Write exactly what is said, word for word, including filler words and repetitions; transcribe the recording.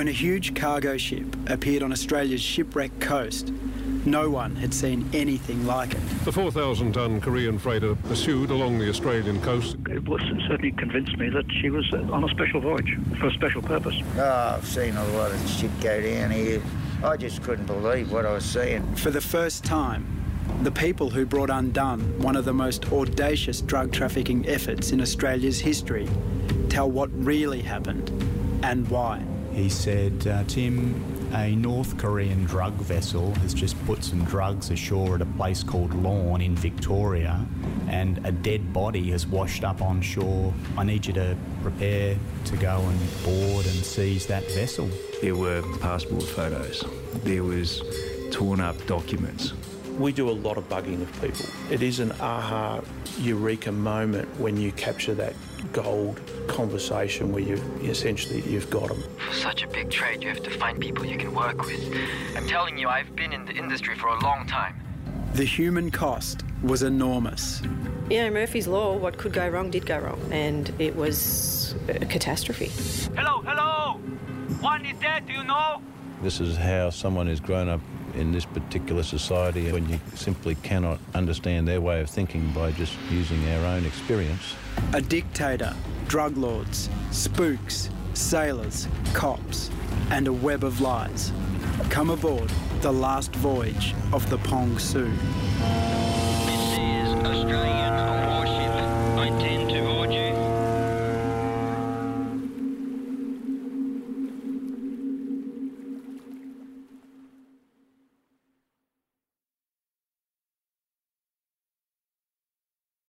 When a huge cargo ship appeared on Australia's shipwrecked coast, no one had seen anything like it. The four thousand tonne Korean freighter pursued along the Australian coast. It was, certainly convinced me that she was on a special voyage for a special purpose. Oh, I've seen a lot of shit go down here. I just couldn't believe what I was seeing. For the first time, the people who brought undone one of the most audacious drug trafficking efforts in Australia's history tell what really happened and why. He said, uh, Tim, a North Korean drug vessel has just put some drugs ashore at a place called Lorne in Victoria, and a dead body has washed up on shore. I need you to prepare to go and board and seize that vessel. There were passport photos. There was torn up documents. We do a lot of bugging of people. It is an aha, eureka moment when you capture that gold conversation where you essentially you've got them. For such a big trade, you have to find people you can work with. I'm telling you, I've been in the industry for a long time. The human cost was enormous. You know, Murphy's Law, what could go wrong did go wrong, and it was a catastrophe. Hello, hello! One is there, do you know? This is how someone who's grown up in this particular society, when you simply cannot understand their way of thinking by just using our own experience. A dictator, drug lords, spooks, sailors, cops, and a web of lies. Come aboard the last voyage of the Pong Su. This is Australia.